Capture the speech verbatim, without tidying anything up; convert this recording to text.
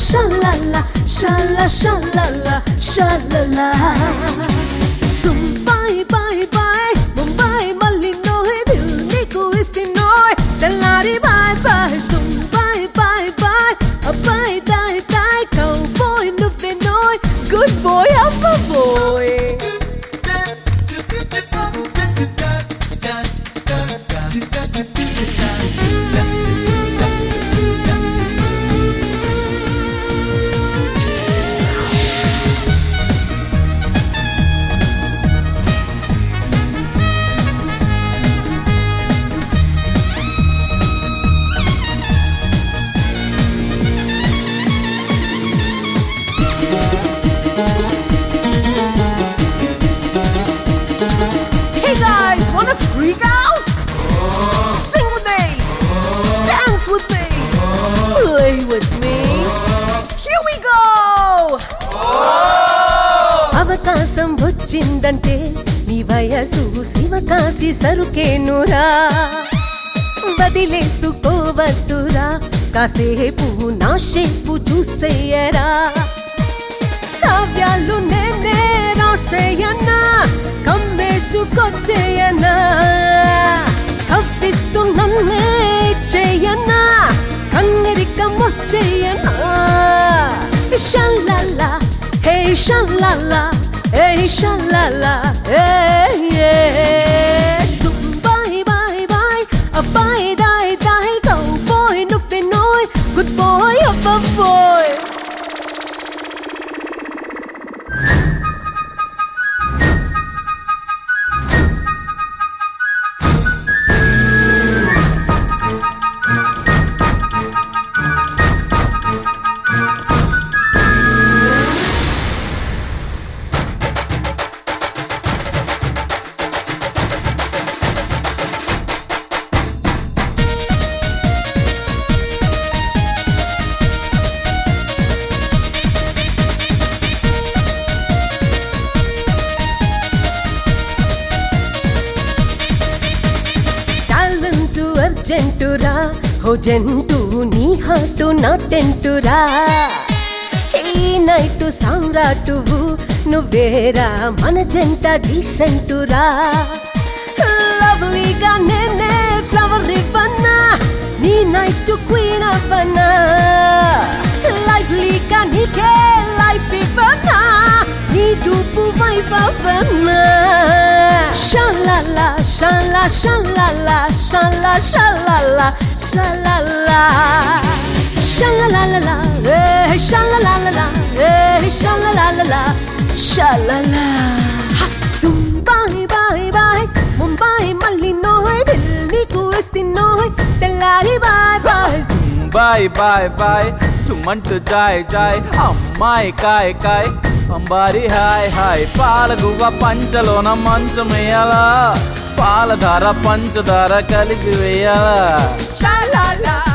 shalala, shala shalala, shalala. Zum bye bye bye, Mumbai malli noy, dil niku isti noy, telari bye bye. Zum bye bye bye, bye die die, cowboy nuve noy, good boy up a boy. Wanna freak out? Sing with me, dance with me, play with me. Here we go. అవకాశం వచ్చిందంటే నీ వయసు శివకాశి సరుకేనురా, వదిలేసుకోవద్దురా, కాసేపు నా shape చూసేయరా. కావ్యాలు నేనే రాసేయనా, కమ్మేసుకొచ్చేయనా, కవ్విస్తూ నన్నే చేయనా, కన్నెరికమొచ్చేయనా. Shalala hey shalala hey shalala hey bye bye bye అబ్బాయ్ దాయ్ దాయ్ కౌబాయ్ నువ్వే నోయ్, గుడ్ బాయ్ అబ్బ బాయ్. అర్జెంటురా హో జంటు, నీ హాటు నా టెంటురా. ఈ నైటు సామ్రాటువు నువ్వేరా, మన జంట డీసెంటురా. లవ్లీగా నేనే ఫ్లవర్ ఇవ్వనా, నీ నైటు క్వీన్ అవ్వనా. లైవ్లీగా నీకే లైఫ్ ఇవ్వనా, నీ డూపు వైఫ్ అవ్వనా. Shalala, shala, shalala, shala, shalala, shalala, shalalala, eh, shalalala, eh, shalalala, shalala. Zum bye bye bye, Mumbai malli noy, dil niku isti noy, telari bye bye. Bye bye bye, సుమంటు జాయ్ జాయ్, అమ్మాయి కాయ్ కాయ్, అంబారి hi hi. పాలగువ్వ పంచలోన మంచం వేయాలా, పాలధార పంచదార కలిపి వేయాలా.